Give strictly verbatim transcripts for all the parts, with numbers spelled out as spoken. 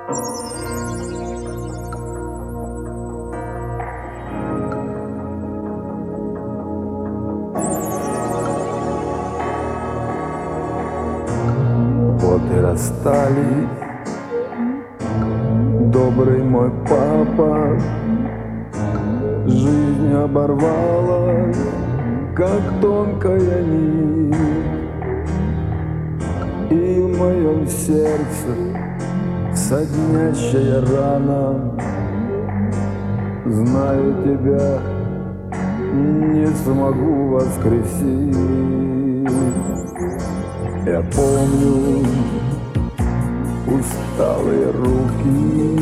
Вот и расстались, добрый мой папа. Жизнь оборвалась, как тонкая нить, и в моем сердце соднящая рана. Знаю, тебя не смогу воскресить. Я помню усталые руки,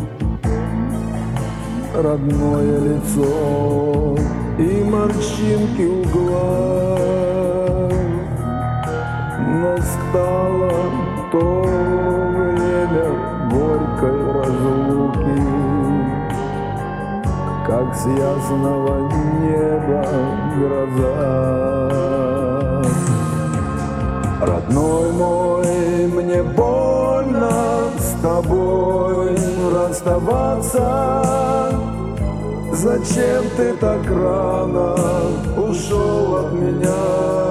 родное лицо и морщинки у глаз. Настало то время горькой разлуки, как с ясного неба гроза. Родной мой, мне больно с тобой расставаться. Зачем ты так рано ушел от меня?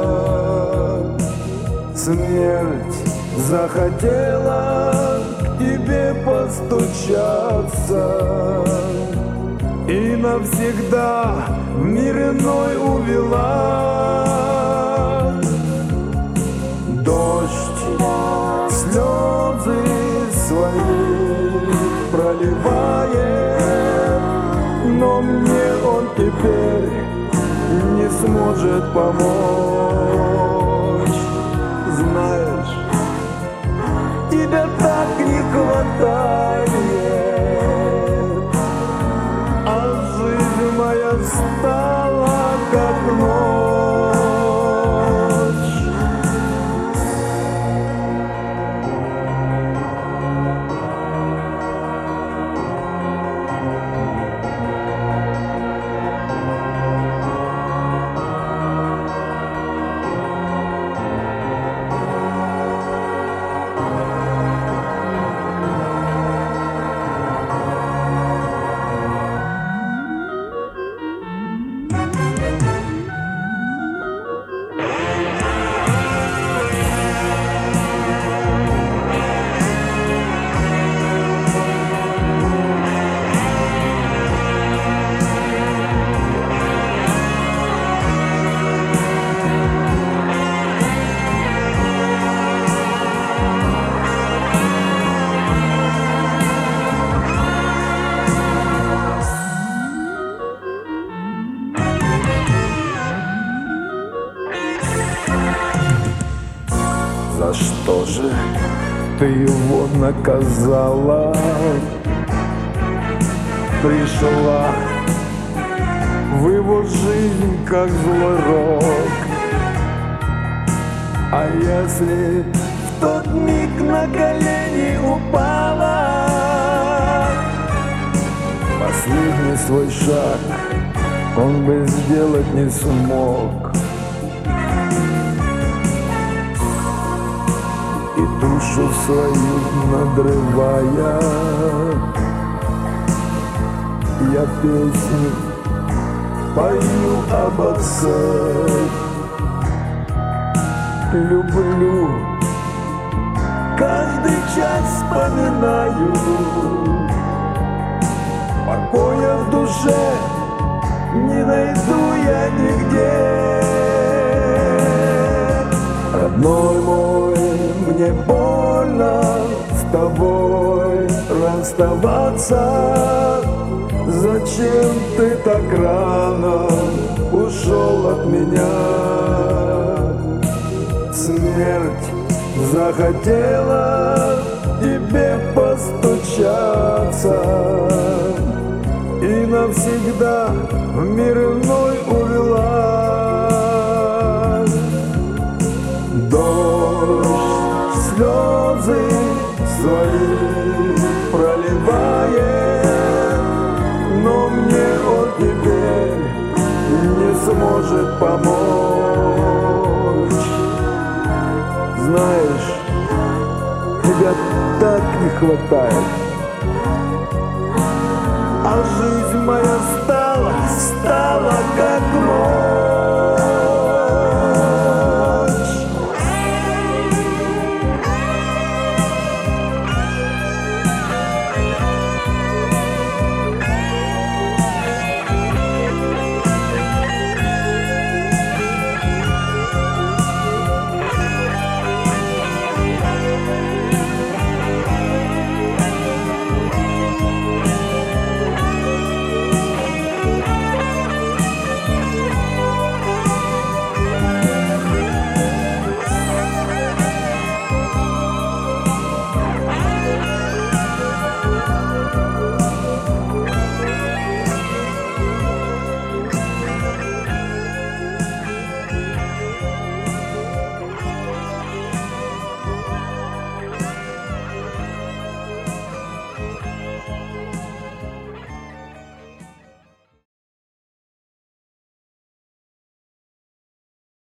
Смерть захотела к тебе постучаться и навсегда в мир иной увела. Дождь слезы свои проливает, но мне он теперь не сможет помочь. Знаешь, тебя так не хватает, а жизнь моя стала как ночь. За что же ты его наказала? Пришла в его жизнь, как злой рок. А если в тот миг на колени упала, последний свой шаг он бы сделать не смог. И душу свою надрывая, я песню пою об отце. Люблю, каждый час вспоминаю, покоя в душе не найду я нигде. Родной мой, мне больно с тобой расставаться. Зачем ты так рано ушел от меня? Смерть захотела тебе постучаться и навсегда в мир иной увела. Дождь слезы свои проливает, но мне он теперь не сможет помочь. Знаешь, тебя так не хватает. А жизнь моя стала, стала как ночь.